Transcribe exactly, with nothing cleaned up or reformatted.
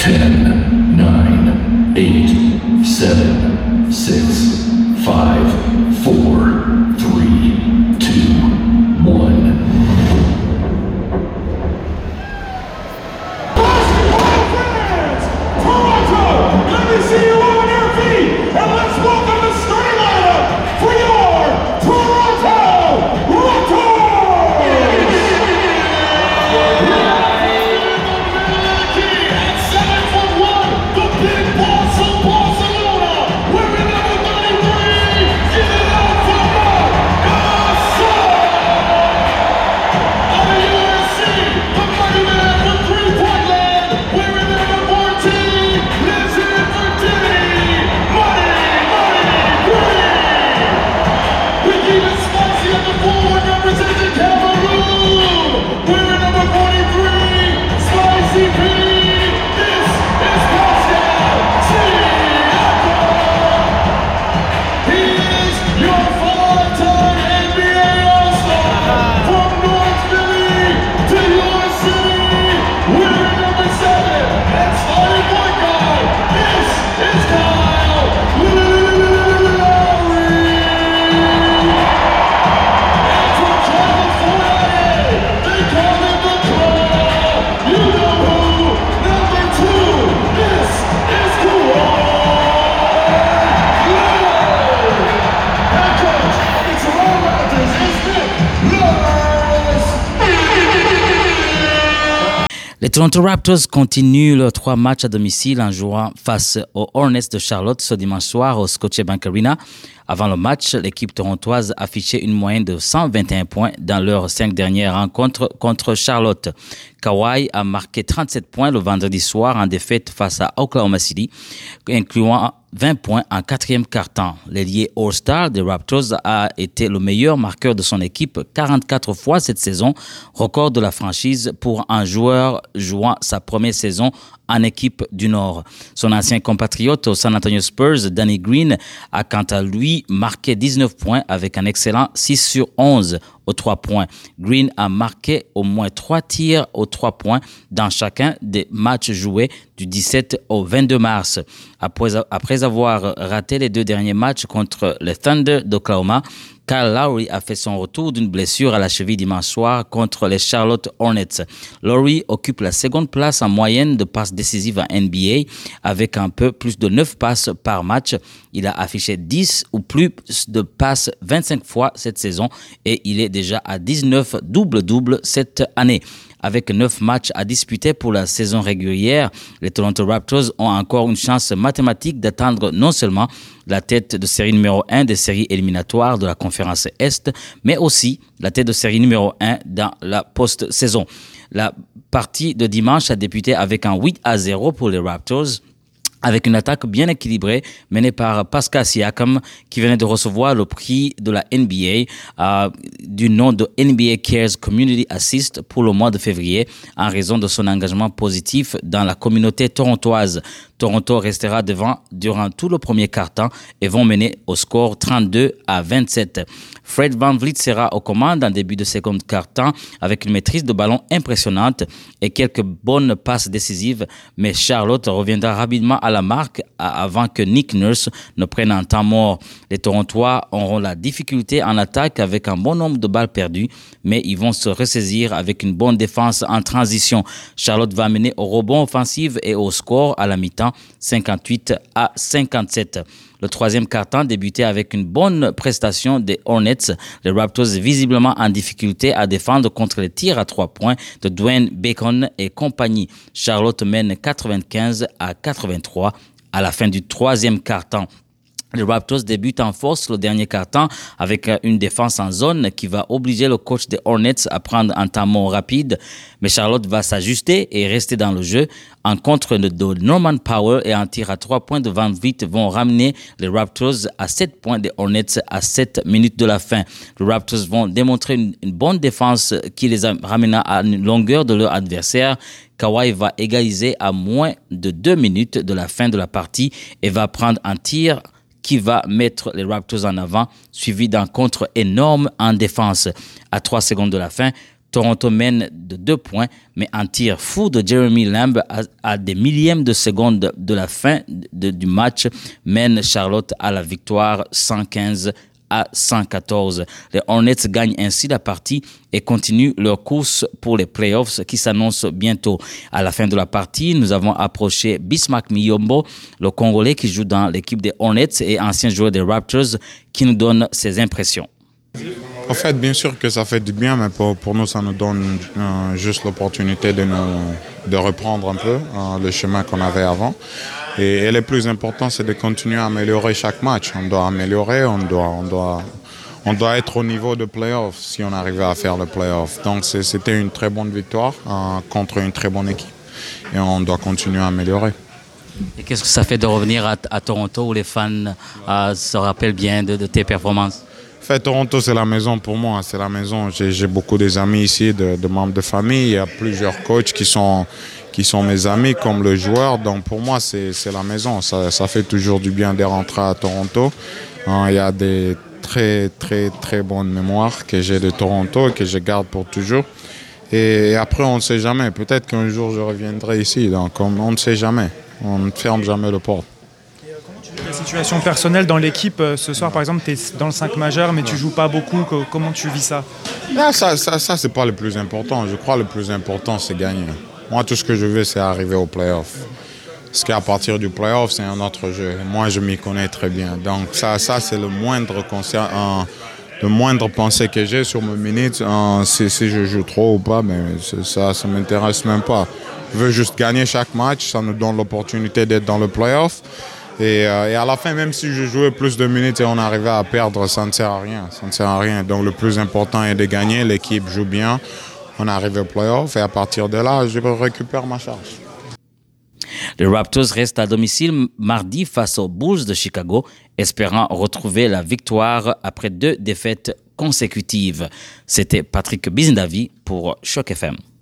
ten, nine, eight, seven, six, five, four, three, two, one. Toronto, let me see you on your feet, and let's welcome the starting lineup for your Toronto Raptors! At seven foot one, the big boss of Barcelona, wearing number ninety-three, give it up for Marc Gasol! Out of U S C, the mighty man from three-point land, wearing number fourteen, lives in Virginia, Money, Money, Green! We keep it spicy at the forward, representing Cameroon, wearing number forty-three, Spicy P. This is Pascal Siakam. He is your five-time N B A All-Star from North Philly to your city, wearing number seven and starting point guard. This is Kyle Lowry. And from California, they call him the Claw. You know who? Number two. This is Kawhi Leonard. Head coach of the Toronto Raptors is Nick Nurse. Les Toronto Raptors continuent leurs trois matchs à domicile en jouant face aux Hornets de Charlotte ce dimanche soir au Scotiabank Arena. Avant le match, l'équipe torontoise affichait une moyenne de cent vingt et un points dans leurs cinq dernières rencontres contre Charlotte. Kawhi a marqué trente-sept points le vendredi soir en défaite face à Oklahoma City, incluant vingt points en quatrième quart-temps. L'ailier All-Star des Raptors a été le meilleur marqueur de son équipe quarante-quatre fois cette saison, record de la franchise pour un joueur jouant sa première saison en équipe du Nord. Son ancien compatriote au San Antonio Spurs, Danny Green, a quant à lui marqué dix-neuf points avec un excellent six sur onze aux trois points. Green a marqué au moins trois tirs aux trois points dans chacun des matchs joués du dix-sept au vingt-deux mars. Après, après avoir raté les deux derniers matchs contre le Thunder d'Oklahoma, Kyle Lowry a fait son retour d'une blessure à la cheville dimanche soir contre les Charlotte Hornets. Lowry occupe la seconde place en moyenne de passes décisives en N B A avec un peu plus de neuf passes par match. Il a affiché dix ou plus de passes vingt-cinq fois cette saison et il est déjà à dix-neuf double-double cette année. Avec neuf matchs à disputer pour la saison régulière, les Toronto Raptors ont encore une chance mathématique d'atteindre non seulement la tête de série numéro un des séries éliminatoires de la conférence Est, mais aussi la tête de série numéro un dans la post-saison. La partie de dimanche a débuté avec un huit à zéro pour les Raptors, avec une attaque bien équilibrée menée par Pascal Siakam qui venait de recevoir le prix de la N B A euh, du nom de N B A Cares Community Assist pour le mois de février en raison de son engagement positif dans la communauté torontoise. Toronto restera devant durant tout le premier quart-temps et vont mener au score trente-deux à vingt-sept. Fred VanVleet sera aux commandes en début de second quart-temps avec une maîtrise de ballon impressionnante et quelques bonnes passes décisives, mais Charlotte reviendra rapidement à la marque avant que Nick Nurse ne prenne un temps mort. Les Torontois auront la difficulté en attaque avec un bon nombre de balles perdues, mais ils vont se ressaisir avec une bonne défense en transition. Charlotte va mener au rebond offensif et au score à la mi-temps cinquante-huit à cinquante-sept. Le troisième quart-temps débutait avec une bonne prestation des Hornets, les Raptors visiblement en difficulté à défendre contre les tirs à trois points de Dwayne Bacon et compagnie. Charlotte mène quatre-vingt-quinze à quatre-vingt-trois à la fin du troisième quart-temps. Les Raptors débutent en force le dernier quart-temps avec une défense en zone qui va obliger le coach des Hornets à prendre un temps mort rapide. Mais Charlotte va s'ajuster et rester dans le jeu. En contre de Norman Powell et un tir à trois points de VanVleet vont ramener les Raptors à sept points des Hornets à sept minutes de la fin. Les Raptors vont démontrer une, une bonne défense qui les ramena à une longueur de leur adversaire. Kawhi va égaliser à moins de deux minutes de la fin de la partie et va prendre un tir qui va mettre les Raptors en avant, suivi d'un contre énorme en défense. À trois secondes de la fin, Toronto mène de deux points, mais un tir fou de Jeremy Lamb à, à des millièmes de seconde de la fin de, du match mène Charlotte à la victoire cent quinze à cent quatorze. Les Hornets gagnent ainsi la partie et continuent leur course pour les playoffs qui s'annoncent bientôt. À la fin de la partie, nous avons approché Bismack Miyombo, le Congolais qui joue dans l'équipe des Hornets et ancien joueur des Raptors, qui nous donne ses impressions. En fait, bien sûr que ça fait du bien, mais pour, pour nous, ça nous donne euh, juste l'opportunité de, nous, de reprendre un peu euh, le chemin qu'on avait avant. Et, et le plus important, c'est de continuer à améliorer chaque match. On doit améliorer, on doit, on doit, on doit être au niveau de playoff si on arrivait à faire le playoff. Donc c'était une très bonne victoire euh, contre une très bonne équipe. Et on doit continuer à améliorer. Et qu'est-ce que ça fait de revenir à, à Toronto où les fans euh, se rappellent bien de, de tes performances? En fait, Toronto, c'est la maison pour moi. C'est la maison. J'ai, j'ai beaucoup d'amis ici, de, de membres de famille. Il y a plusieurs coachs qui sont, qui sont mes amis, comme le joueur. Donc, pour moi, c'est, c'est la maison. Ça, ça fait toujours du bien de rentrer à Toronto. Il y a des très, très, très bonnes mémoires que j'ai de Toronto et que je garde pour toujours. Et après, on ne sait jamais. Peut-être qu'un jour, je reviendrai ici. Donc, on, on ne sait jamais. On ne ferme jamais le porte. La situation personnelle dans l'équipe, ce soir par exemple, tu es dans le cinq majeur mais tu joues pas beaucoup, comment tu vis ça? Ah, ça, ça, ça c'est pas le plus important. Je crois que le plus important, c'est gagner. Moi, tout ce que je veux, c'est arriver au playoff. Parce qu'à partir du playoff, c'est un autre jeu. Moi, je m'y connais très bien. Donc ça, ça c'est le moindre concert, euh, le moindre pensée que j'ai sur mes minutes. Euh, si, si je joue trop ou pas, mais ça, ça m'intéresse même pas. Je veux juste gagner chaque match. Ça nous donne l'opportunité d'être dans le playoff. Et, euh, et à la fin, même si je jouais plus de minutes et on arrivait à perdre, ça ne sert à rien. Ça ne sert à rien. Donc le plus important est de gagner. L'équipe joue bien. On arrive au playoff et à partir de là, je récupère ma charge. Les Raptors restent à domicile mardi face aux Bulls de Chicago, espérant retrouver la victoire après deux défaites consécutives. C'était Patrick Bizindavi pour Choc F M.